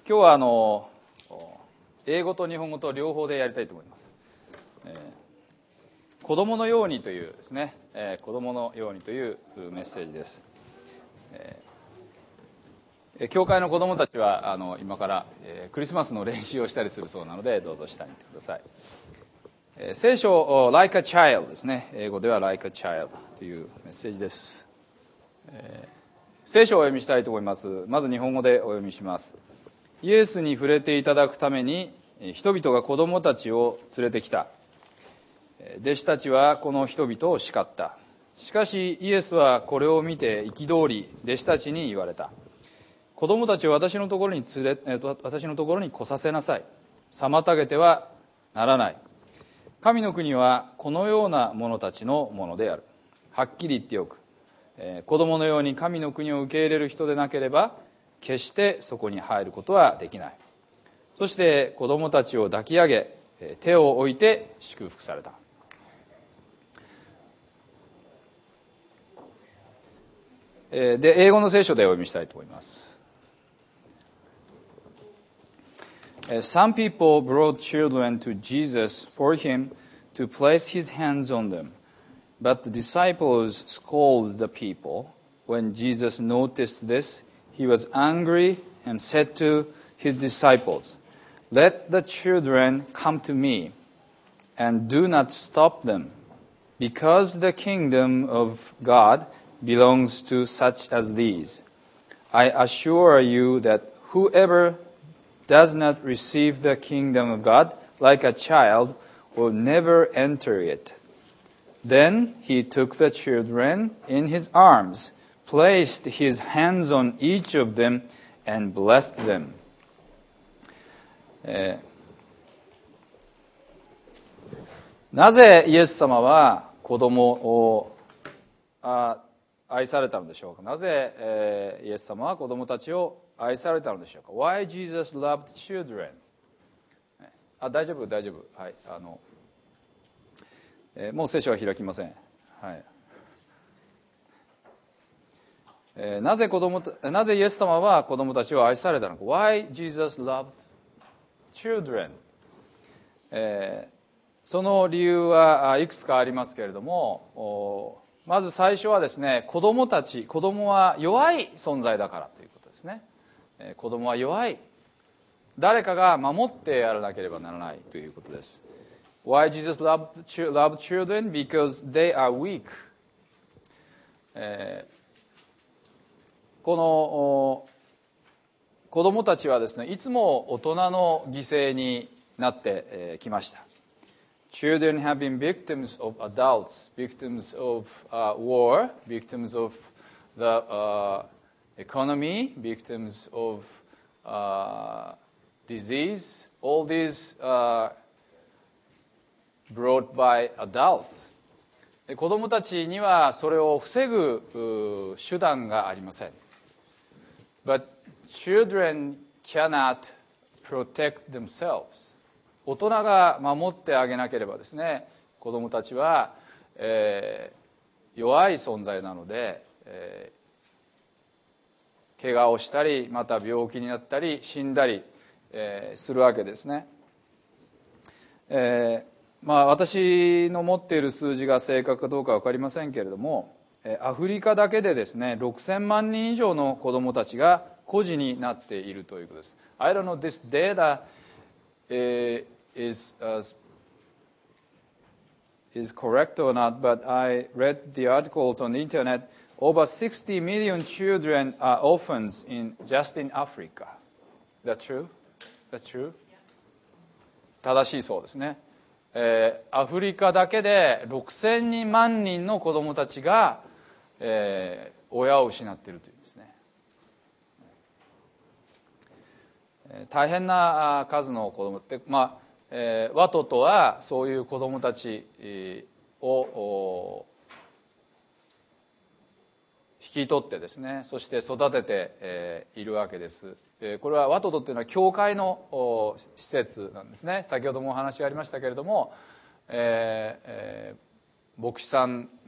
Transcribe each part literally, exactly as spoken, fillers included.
今日はあの英語と日本語と両方でやりたいと思います。えー、子供のようにというですね、えー、子供のようにというメッセージです。えー、教会の子供たちはあの今から、えー、クリスマスの練習をしたりするそうなので、どうぞ下にいてください。えー、聖書 Like a Child ですね。英語では Like a Child というメッセージです。えー、聖書をお読みしたいと思います。まず日本語でお読みします。イエスに触れていただくために人々が子供たちを連れてきた。弟子たちはこの人々を叱った。しかしイエスはこれを見て憤り、弟子たちに言われた。子供たちを私のところに連れ、私のところに来させなさい。妨げてはならない。神の国はこのような者たちのものである。はっきり言っておく。子供のように神の国を受け入れる人でなければ決してそこに入ることはできない。そして子供たちを抱き上げ手を置いて祝福された。で、英語の聖書でお読みしたいと思います。Some people brought children to Jesus for him to place his hands on them, but the disciples scolded the people. When Jesus noticed this, he was angry and said to his disciples, Let the children come to me, and do not stop them, because the kingdom of God belongs to such as these. I assure you that whoever does not receive the kingdom of God like a child will never enter it. Then he took the children in his arms, placed his hands on each of them, and blessed them. えー、なぜイエス様は子供をあ愛されたのでしょうか。なぜ、えー、イエス様は子供たちを愛されたのでしょうか。 Why Jesus loved children? あ、大丈夫大丈夫、はい、あの、えー、もう聖書は開きません。はい、えー、なぜ子供なぜイエス様は子供たちを愛されたのか。 Why Jesus loved children? えー、その理由はいくつかありますけれども、まず最初はですね、子供たち子供は弱い存在だからということですね。えー、子供は弱い、誰かが守ってやらなければならないということです。 Why Jesus loved, loved children? Because they are weak. えー、この子供たちはですね、いつも大人の犠牲になってきました。Children have been victims of adults, victims of uh, war, victims of the uh, economy, victims of uh, disease. All these uh, brought by adults. 子供たちにはそれを防ぐ手段がありません。But children cannot protect themselves. 大人が守ってあげなければですね、子供たちは、えー、弱い存在なので、えー、怪我をしたり、また病気になったり死んだり、えー、するわけですね。えー、まあ私の持っている数字が正確かどうか分かりませんけれども、アフリカだけでですね、ろくせんまんにん以上の子供たちが孤児になっているということです。I don't know this data is uh, is correct or not, but I read the articles on the internet. Over sixty million children are orphans in just in Africa. That's true? That's true? 正しいそうですね。えー、アフリカだけでろくせんまんにんの子供たちが、えー、親を失っているというんですね。大変な数の子供って、まあえー、ワトとはそういう子供たちを引き取ってですね、そして育てて、えー、いるわけです。えー、これはワトトっていうのは教会の施設なんですね。先ほどもお話がありましたけれども、えーえー、牧師さん、うん、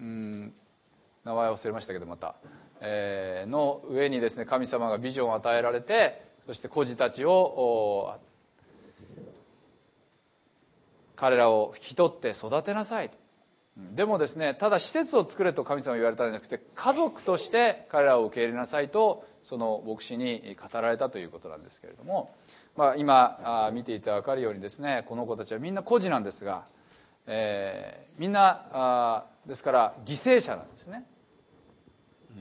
名前忘れましたけどまた、えー、の上にですね、神様がビジョンを与えられて、 そして孤児たちを彼らを引き取って育てなさい。でもですね、ただ施設を作れと神様は言われたんじゃなくて、家族として彼らを受け入れなさいとその牧師に語られたということなんですけれども、まあ、今見ていただかるようにですね、この子たちはみんな孤児なんですが、えー、みんなあですから犠牲者なんですね、うん、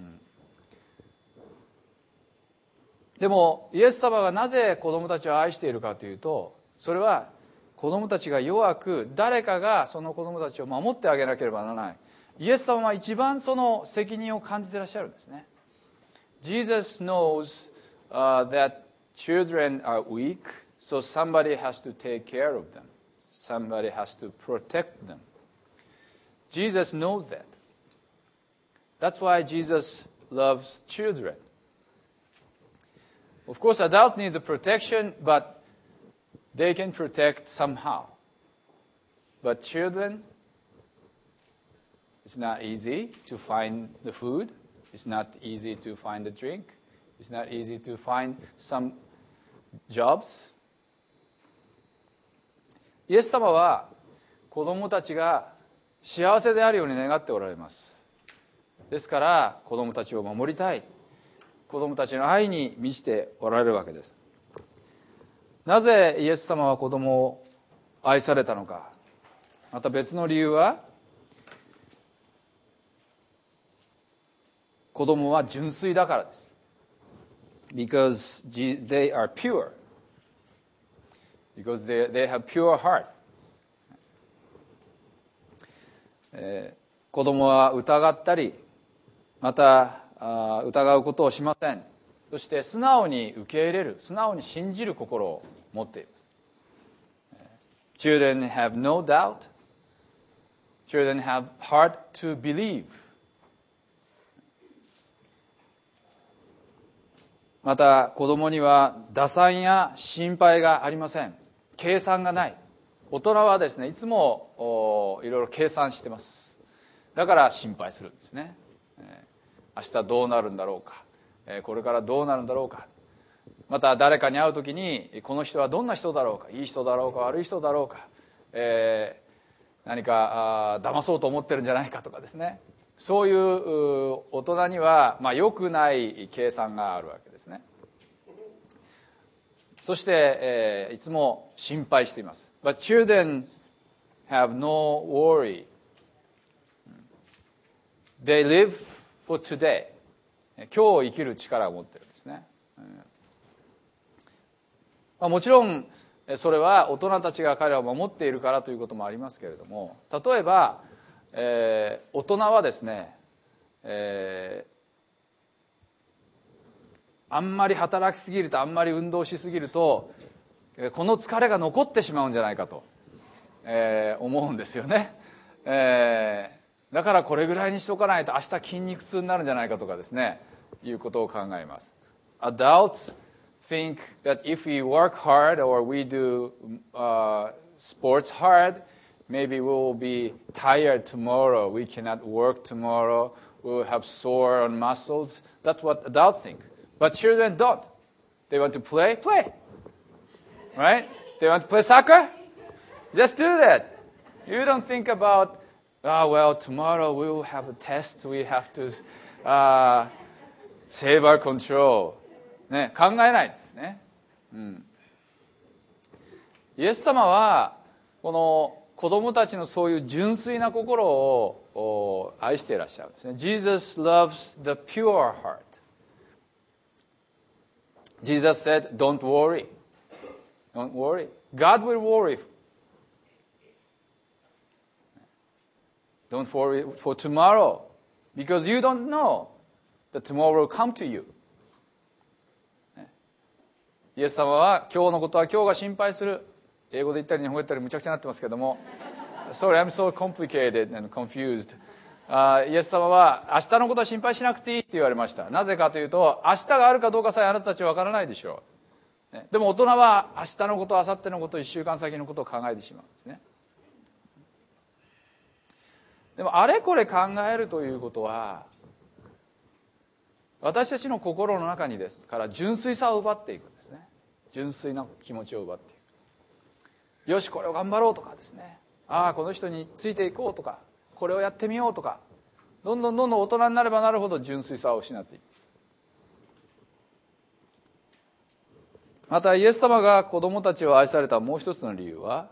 でもイエス様がなぜ子供たちを愛しているかというと、それは子供たちが弱く、誰かがその子供たちを守ってあげなければならない。イエス様は一番その責任を感じていらっしゃるんですね。 Jesus knows、uh, that children are weak, so somebody has to take care of them. Somebody has to protect them. Jesus knows that. That's why Jesus loves children. Of course, adults need the protection, but they can protect somehow. But children, it's not easy to find the food. It's not easy to find the drink. It's not easy to find some jobs. イエス様は子供たちが幸せであるように願っておられます。ですから子供たちを守りたい、子供たちの愛に満ちておられるわけです。なぜイエス様は子供を愛されたのか。また別の理由は、子供は純粋だからです。Because they are pure. Because they, they have pure heart. えー、子供は疑ったり、またあ疑うことをしません。そして素直に受け入れる、素直に信じる心を持っています。Children have no doubt. Children have heart to believe. また子供には打算や心配がありません。計算がない。大人はですね、いつもいろいろ計算してます。だから心配するんですね。明日どうなるんだろうか、これからどうなるんだろうか、また誰かに会うときにこの人はどんな人だろうか、いい人だろうか悪い人だろうか、えー、何かあ騙そうと思ってるんじゃないかとかですね、そういう大人にはまあ良くない計算があるわけですね。そして、えー、いつも心配しています。 But children have no worry. They live for today. 今日を生きる力を持っているんですね。まあ、もちろんそれは大人たちが彼らを守っているからということもありますけれども、例えば、えー、大人はですね、えー、あんまり働きすぎると、あんまり運動しすぎるとこの疲れが残ってしまうんじゃないかと、えー、思うんですよね。えーだからこれぐらいにしとかないと明日筋肉痛になるんじゃないかとかですね、いうことを考えます。 Adults think that if we work hard or we do、uh, sports hard, maybe we will be tired tomorrow, we cannot work tomorrow, we will have sore on muscles. That's what adults think. But children don't. They want to play, play. Right? They want to play soccer? Just do that. You don't think about Ah, well, tomorrow we will have a test. We have to、uh, save our control. ね、考えないですね、うん。イエス様はこの子供たちのそういう純粋な心を愛していらっしゃるんですね。Jesus loves the pure heart. Jesus said, "Don't worry. Don't worry. God will worry."Don't worry for tomorrow, because you don't know that tomorrow will come to you. イエス様は今日のことは今日が心配する。英語で言ったり日本語で言ったりむちゃくちゃになってますけども、Sorry, I'm so complicated and confused. あイエス様は明日のことは心配しなくていいって言われました。なぜかというと、明日があるかどうかさえあなたたちは分からないでしょう。でも大人は明日のこと、明後日のこと、いっしゅうかん先のことを考えてしまうんですね。でもあれこれ考えるということは、 私たちの心の中にですから純粋さを奪っていくんですね。純粋な気持ちを奪っていく。よしこれを頑張ろうとかですね、ああこの人についていこうとか、これをやってみようとか、どんどんどんどん大人になればなるほど純粋さを失っていきます。またイエス様が子供たちを愛されたもう一つの理由は、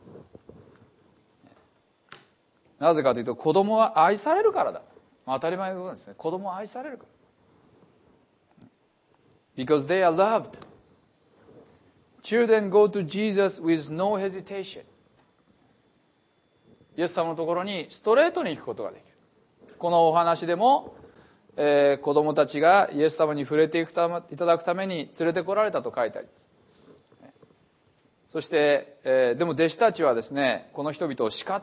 なぜかというと子供は愛されるからだ。まあ、当たり前のことですね。子供は愛されるから。Because they are loved. Children go to Jesus with no hesitation. イエス様のところにストレートに行くことができる。このお話でも、えー、子供たちがイエス様に触れていくためいただくために連れてこられたと書いてあります。そして、えー、でも弟子たちはですね、この人々を叱った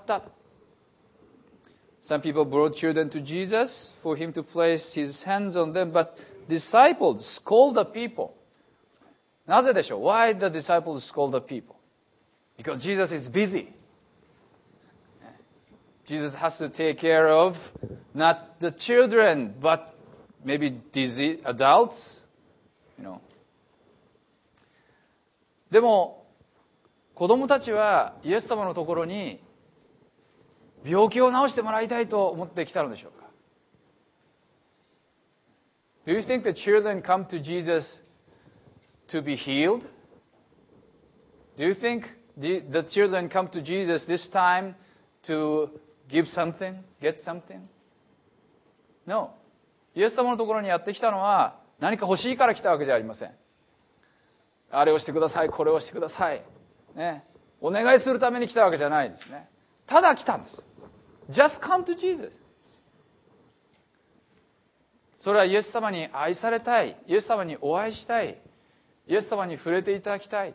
。Some people brought children to Jesus for him to place his hands on them, but disciples scold the people. なぜでしょう? Why the disciples scold the people? Because Jesus is busy. Jesus has to take care of not the children, but maybe these adults. You know. でも子供たちはイエス様のところに病気を治してもらいたいと思ってきたのでしょうか? Do you think the children come to Jesus to be healed? Do you think the, the children come to Jesus this time to give something, get something? No. イエス様のところにやってきたのは何か欲しいから来たわけじゃありません。あれをしてください、これをしてください、ね、お願いするために来たわけじゃないですね。ただ来たんです。Just come to Jesus. それはイエス様に愛されたい、イエス様にお会いしたい、イエス様に触れていただきたい、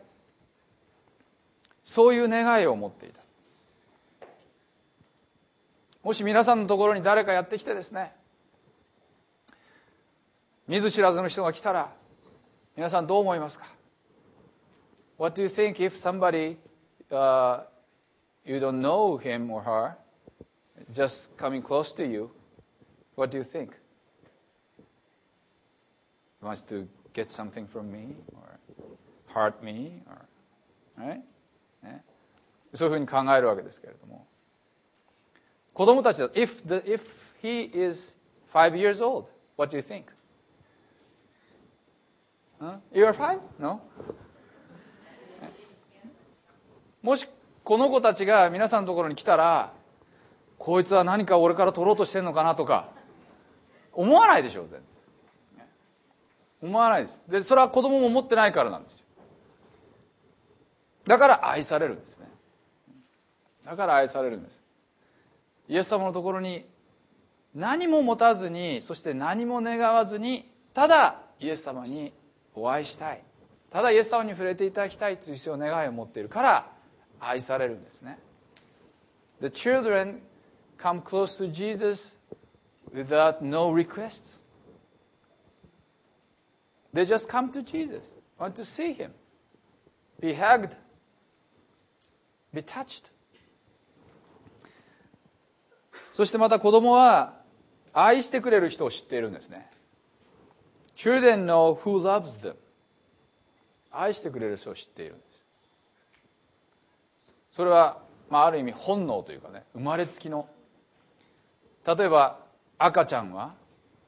そういう願いを持っていた。もし皆さんのところに誰かやってきてですね、見ず知らずの人が来たら皆さんどう思いますか? What do you think if somebody、uh, you don't know him or her just coming close to you? What do you think? He wants to get something from me or hurt me or, right? ね、そういうふうに考えるわけですけれども、子供たちだ、if, the, if he is five years old, what do you think? Huh? You are five? No? もしこの子たちが皆さんのところに来たら、こいつは何か俺から取ろうとしてんのかなとか思わないでしょう。全然思わないです。でそれは子供も思ってないからなんですよ。だから愛されるんですね。だから愛されるんです。イエス様のところに何も持たずに、そして何も願わずに、ただイエス様にお会いしたい、ただイエス様に触れていただきたいという願いを持っているから愛されるんですね。The children come close to Jesus without no requests. They just come to Jesus, want to see him, be hugged, be touched. そしてまた子供は愛してくれる人を知っているんですね。Children know who loves them. 愛してくれる人を知っているんです。それは、まあ、ある意味本能というかね、生まれつきの。例えば赤ちゃんは、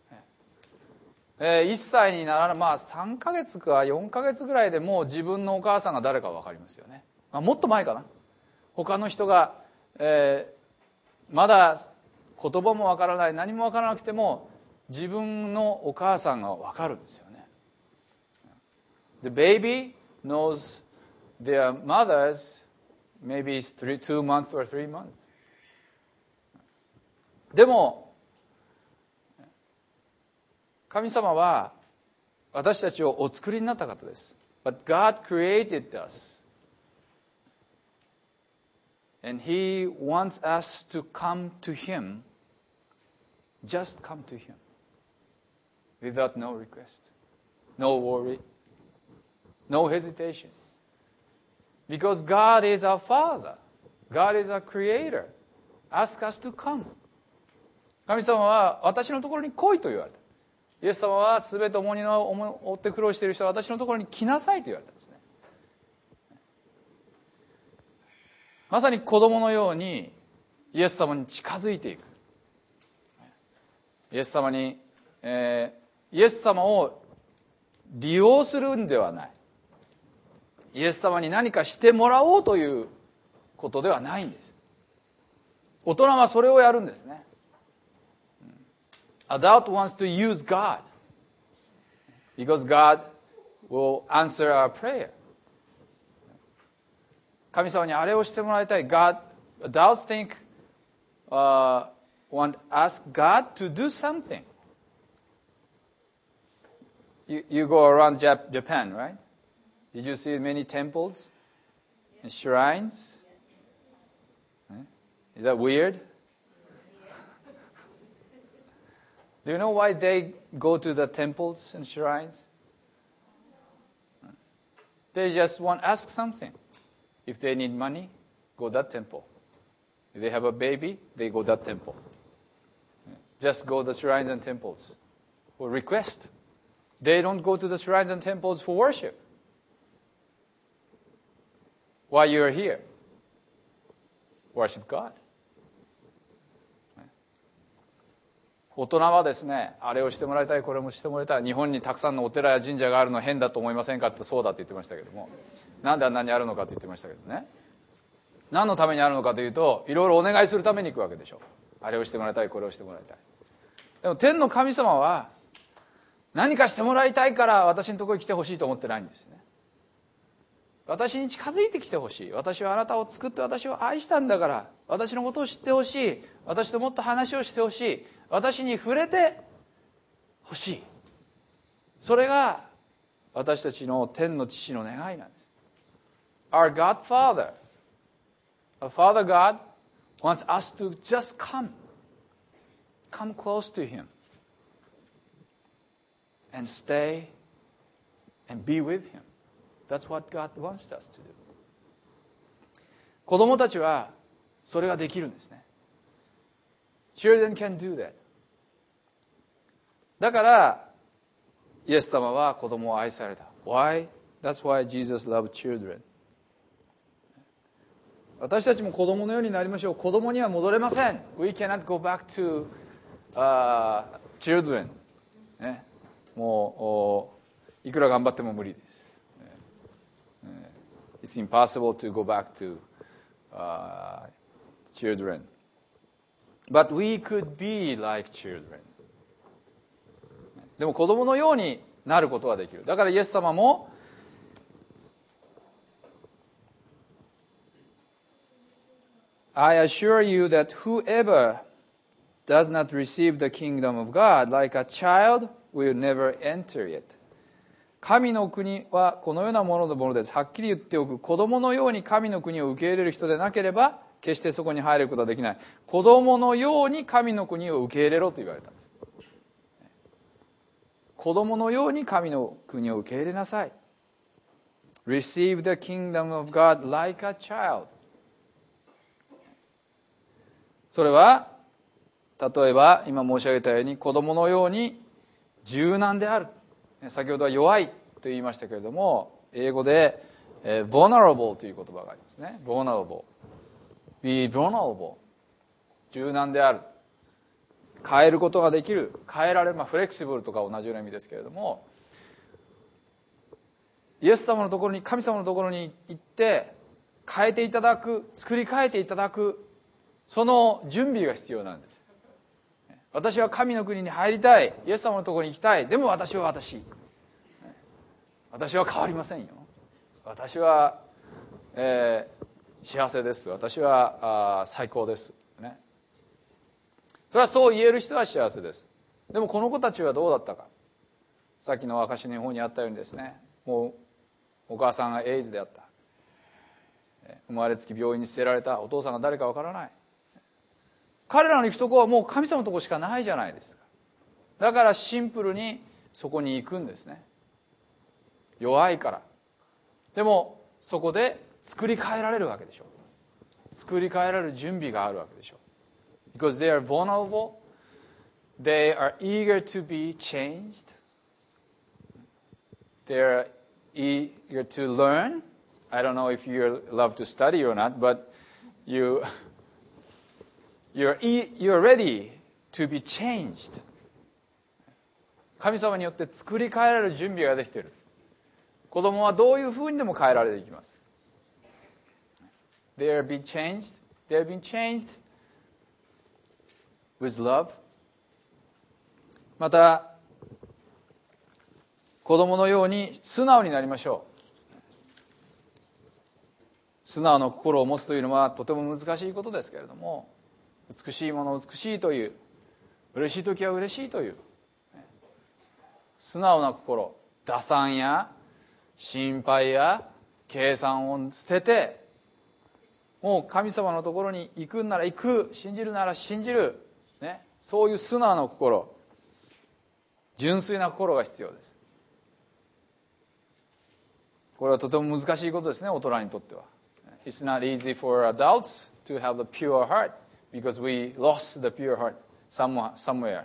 えー、いっさいにならまあさんかげつかよんかげつぐらいでもう自分のお母さんが誰か分かりますよね。まあ、もっと前かな。他の人が、えー、まだ言葉も分からない、何も分からなくても自分のお母さんが分かるんですよね。The baby knows their mothers maybe three, two months or three months. でも神様は私たちをお作りになった方です。But God created us. And He wants us to come to Him. Just come to Him. Without no request. No worry. No hesitation. Because God is our Father. God is our Creator. Ask us to come. 神様は私のところに来いと言われた。 イエス様はすべて重荷を負って苦労している人は私のところに来なさいと言われたんですね。まさに子供のようにイエス様に近づいていく。イエス様に、えー、イエス様を利用するんではない。イエス様に何かしてもらおうということではないんです。大人はそれをやるんですね。Adult wants to use God because God will answer our prayer. 神様にあれをしてもらいたい。God, adults think, uh, want ask God to do something. You, you go around Jap- Japan, right? Did you see many temples and shrines? Is that weird? Do you know why they go to the temples and shrines? They just want to ask something. If they need money, go that temple. If they have a baby, they go that temple. Just go to the shrines and temples for request. They don't go to the shrines and temples for worship. Why you are here? Worship God. 大人はですね、あれをしてもらいたい、これもしてもらいたい。日本にたくさんのお寺や神社があるの変だと思いませんかって、そうだって言ってましたけども、なんであんなにあるのかって言ってましたけどね。何のためにあるのかというと、いろいろお願いするために行くわけでしょ。あれをしてもらいたい、これをしてもらいたい。でも天の神様は何かしてもらいたいから私のところに来てほしいと思ってないんですね。私に近づいてきてほしい。私はあなたを作って私を愛したんだから、私のことを知ってほしい。私ともっと話をしてほしい。私に触れてほしい。それが私たちの天の父の願いなんです。Our God Father, our Father God wants us to just come, come close to Him and stay and be with Him. That's what God wants us to do. 子供たちはそれができるんですね。Children can do that. だからイエス様は子供を愛された。Why? That's why Jesus loved children. 私たちも子供のようになりましょう。子供には戻れません。We cannot go back to、uh, children. ね、もういくら頑張っても無理です。It's impossible to go back to、uh, children. But we could be like children. でも子供のようになることはできる。だからイエス様もI assure you that whoever does not receive the kingdom of God like a child will never enter it. 神の国はこのようなもののものです。はっきり言っておく。子供のように神の国を受け入れる人でなければ決してそこに入ることはできない。子供のように神の国を受け入れろと言われたんです。子供のように神の国を受け入れなさい。Receive the kingdom of God like a child. それは例えば今申し上げたように子供のように柔軟である。先ほどは弱いと言いましたけれども、英語で、えー、vulnerable という言葉がありますね。vulnerable。be vulnerable。柔軟である。変えることができる。変えられる。まあ、フレキシブルとか同じような意味ですけれども、イエス様のところに、神様のところに行って、変えていただく、作り変えていただく、その準備が必要なんです。私は神の国に入りたい。イエス様のところに行きたい。でも私は私。私は変わりませんよ。私は、えー、幸せです。私はあ最高です。ね。それはそう言える人は幸せです。でもこの子たちはどうだったか。さっきの証の方にあったようにですね、もうお母さんがエイズであった。生まれつき病院に捨てられた。お父さんが誰かわからない。彼らの行くとこはもう神様のとこしかないじゃないですか。だからシンプルにそこに行くんですね。弱いから。でもそこで作り変えられるわけでしょう。作り変えられる準備があるわけでしょう。Because they are vulnerable They are eager to be changed. They are eager to learn. I don't know if you love to study or not, but you, you're, you're ready to be changed. 神様によって作り変えられる準備ができている。子供はどういうふうにでも変えられていきます。They are being changed. They are being changed with love. また、子供のように素直になりましょう。素直な心を持つというのはとても難しいことですけれども、美しいものを美しいという、嬉しい時は嬉しいという、素直な心、打算や心配や計算を捨てて、もう神様のところに行くんなら行く、信じるなら信じる、ね、そういう素直な心、純粋な心が必要です。これはとても難しいことですね、大人にとっては。It's not easy for adults to have the pure heart because we lost the pure heart somewhere.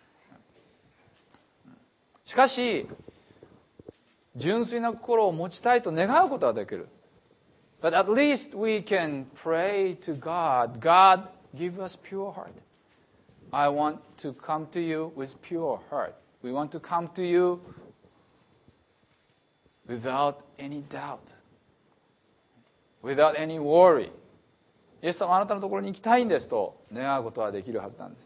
しかし、純粋な心を持ちたいと願うことはできる。But at least we can pray to God. God, give us pure heart. I want to come to you with pure heart. We want to come to you without any doubt, without any worry. イエス様あなたのところに行きたいんですと願うことはできるはずなんです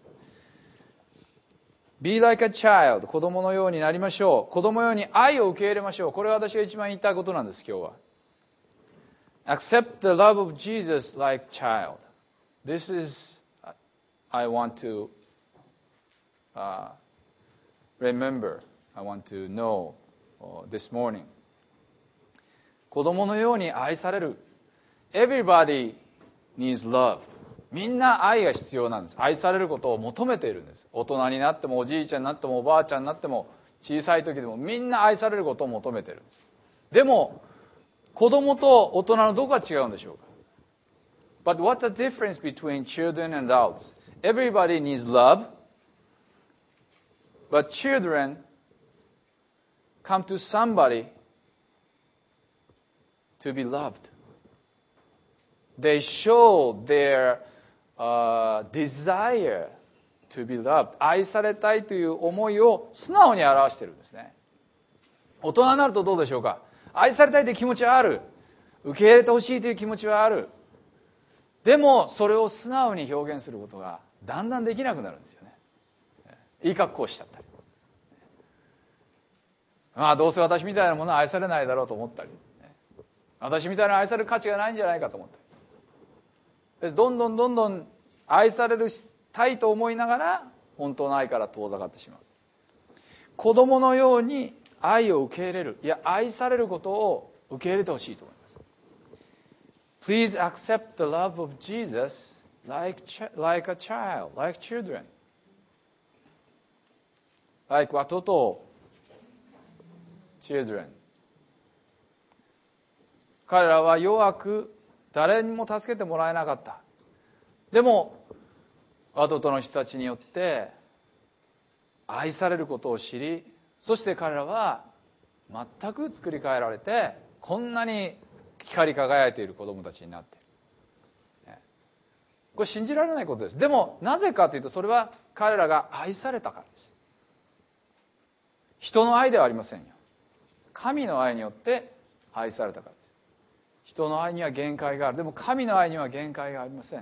。Be like a child. 子供のようになりましょう。子供のように愛を受け入れましょう。これは私が一番言いたいことなんです、今日は。Accept the love of Jesus like child. This is, I want to uh, remember, I want to know this morning. 子供のように愛される。Everybody needs love. みんな愛が必要なんです。愛されることを求めているんです。大人になってもおじいちゃんになってもおばあちゃんになっても小さい時でもみんな愛されることを求めているんです。でも子供と大人のどこが違うんでしょうか？ But what's the difference between children and adults? Everybody needs love, but children come to somebody to be loved. They show their uh, desire to be loved. 愛されたいという思いを素直に表しているんですね。大人になるとどうでしょうか？愛されたいという気持ちはある。受け入れてほしいという気持ちはある。でもそれを素直に表現することがだんだんできなくなるんですよね。いい格好をしちゃったり。まあどうせ私みたいなものは愛されないだろうと思ったり。私みたいな愛される価値がないんじゃないかと思ったり。どんどんどんどん愛されるたいと思いながら本当の愛から遠ざかってしまう。子供のように愛を受け入れる、いや愛されることを受け入れてほしいと思います。Please accept the love of Jesus like, like a child, like children. Like watoto children. 彼らは弱く誰にも助けてもらえなかった。でもワトトの人たちによって愛されることを知り、そして彼らは全く作り変えられてこんなに光り輝いている子供たちになっている。これ信じられないことです。でもなぜかというとそれは彼らが愛されたからです。人の愛ではありませんよ。神の愛によって愛されたからです。人の愛には限界がある。でも神の愛には限界がありません。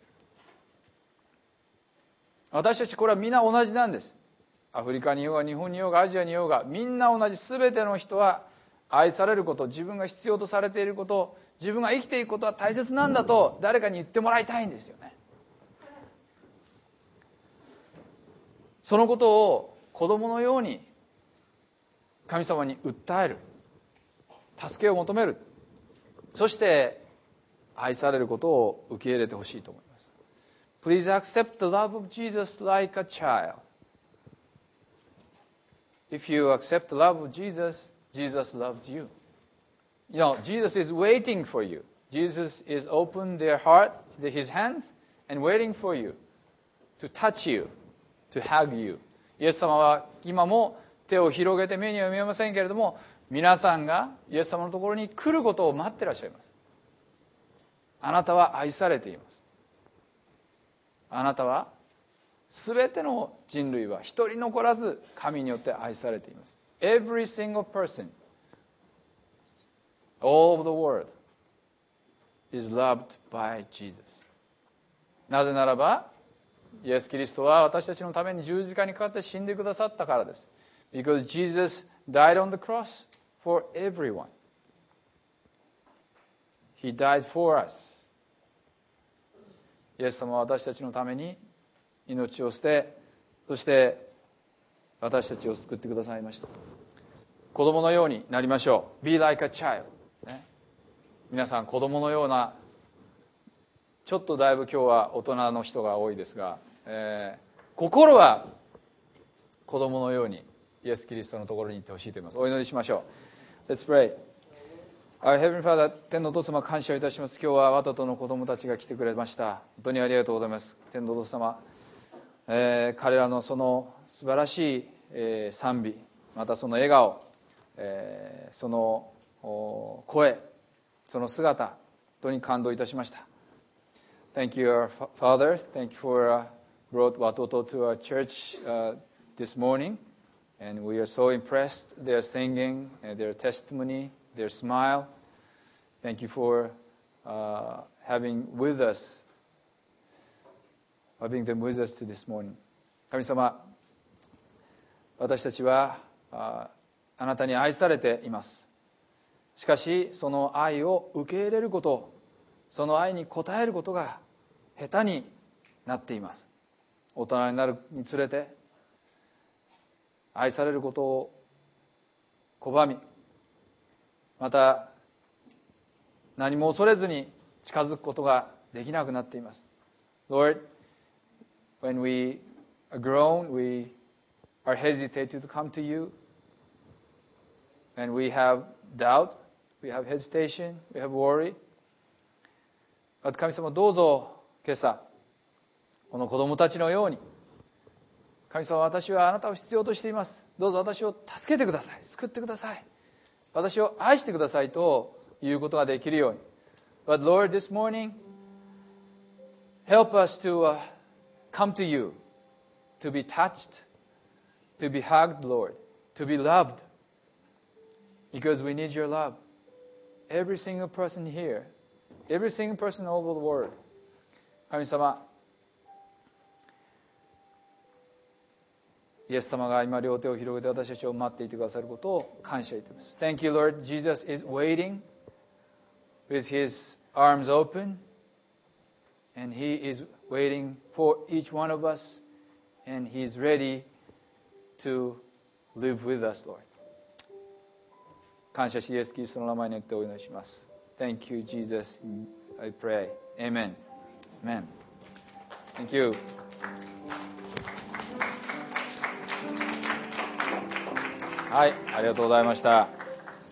私たちこれはみんな同じなんです。アフリカにいようが日本にいようがアジアにいようがみんな同じ。全ての人は愛されること、自分が必要とされていること、自分が生きていくことは大切なんだと誰かに言ってもらいたいんですよね。そのことを子供のように神様に訴える、助けを求める、そして愛されることを受け入れてほしいと思います。 Please accept the love of Jesus like a child. If you accept the love of Jesus, Jesus loves you. You know, Jesus is waiting for you. Jesus is open their heart, his hands, and waiting for you to touch you, to hug you。 イエス様は今も手を広げて目には見えませんけれども、皆さんがイエス様のところに来ることを待ってらっしゃいます。あなたは愛されています。あなたはすべての人類は一人残らず神によって愛されています。 Every single person, all of the world is loved by Jesus。 なぜならばイエス・キリストは私たちのために十字架にかかって死んでくださったからです。 Because Jesus died on the cross for everyone. He died for us。 イエス様は私たちのために命を捨て、そして私たちを救ってくださいました。子供のようになりましょう。 Be like a child、ね、皆さん子供のような、ちょっとだいぶ今日は大人の人が多いですが、えー、心は子供のようにイエス・キリストのところに行ってほしいと思います。お祈りしましょう。 Let's pray。 Our Heavenly Father、 天のお父様、感謝いたします。今日は私との子供たちが来てくれました。本当にありがとうございます。天のお父様、えー、彼らのその素晴らしい、えー、賛美、またその笑顔、えー、その声、その姿、本当に感動いたしました。 Thank you, our Father. Thank you for、uh, brought Watoto to our church、uh, this morning, and we are so impressed. Their singing, and their testimony, their smile. Thank you for、uh, having with us, having them with us to this morning. 神様、私たちはああなたに愛されています。しかしその愛を受け入れること、その愛に応えることが下手になっています。大人になるにつれて愛されることを拒み、また何も恐れずに近づくことができなくなっています。 Lord, when we are grown, we are hesitated to come to you, and we have doubt, we have hesitation, we have worry. 神様、どうぞ今朝この子供たちのように、神様、私はあなたを必要としています。どうぞ私を助けてください。救ってください。私を愛してくださいということができるように。But Lord, this morning, help us to、uh, come to you, to be touched, to be hugged, Lord, to be loved, because we need your love. Every single person here, every single person all over the world. 神様、イエス様が今両手を広げて私たちを待っていてくださることを感謝いたします。 Thank you, Lord. Jesus is waiting with his arms open, and he is waiting for each one of us, and he is ready to live with us, Lord. 感謝しイエス・キリストの名前によってお祈りします。 Thank you, Jesus. I pray. Amen. Amen. Thank you. はい、ありがとうございました。